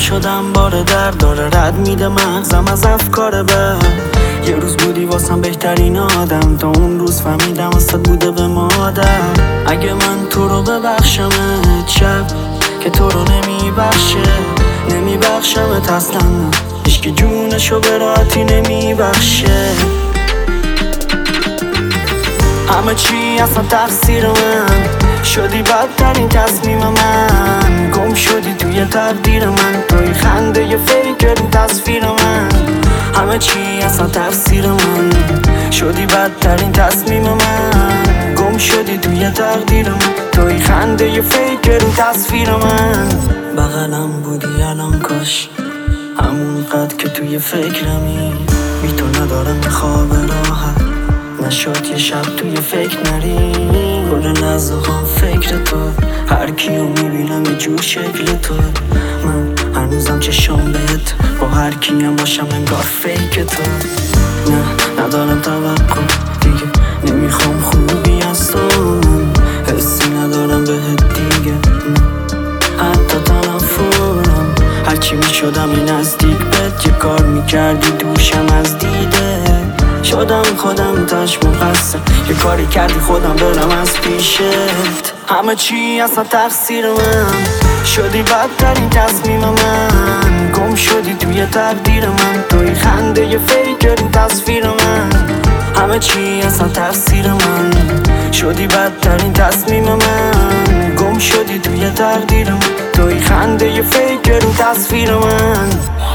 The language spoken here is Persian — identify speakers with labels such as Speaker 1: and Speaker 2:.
Speaker 1: شدم بار درد داره رد میده مغزم از افکار بد. یه روز بودی واسم بهترین آدم، تا اون روز فهمیدم واسه بوده به مادر. اگه من تو رو ببخشم شب که تو رو نمیبخشمت اصلا، هیچ که جونشو به راحتی نمیبخشه. همه چی اصلا تقصیر من، شدی بدترین تصمیم من. گم شدی توی تقدیر من، توی خنده یه فیک رو تصویر من. همه چی اصلا تقصیر من، شدی بدترین تصمیم من. گم شدی توی تقدیر من، توی خنده یه فیک رو تصویر من. بغلم بودی الان کاش، همون قد که توی فکرمی. بی تو ندارم خواب راحت، نشد یه شب توی فکر نری. کل لحظه هم فکر تو، هر کیو میبینم یه جور شکل تو. من هنوزم چشم بهت، با هر کیم باشم انگار فیک تو. نه ندارم توقع دیگه، نمیخوام خوبی از تو. من حسی ندارم بهت دیگه، حتی تنفرم. هرچی میشدم این نزدیک بهت، یه کار میکردی دوشم از دیده. شدم خودم تاش مقصر، یه کاری کردی خودم برم از پیشت. همه چی اصلا تقصیر من، شدی بدترین تصمیم من. گم شدی توی تقدیر من، توی خنده یه فیک رو تصویر من. همه چی اصلا تقصیر من، شدی بدترین تصمیم من. گم شدی توی تقدیر من، توی خنده یه فیک رو تصویر من.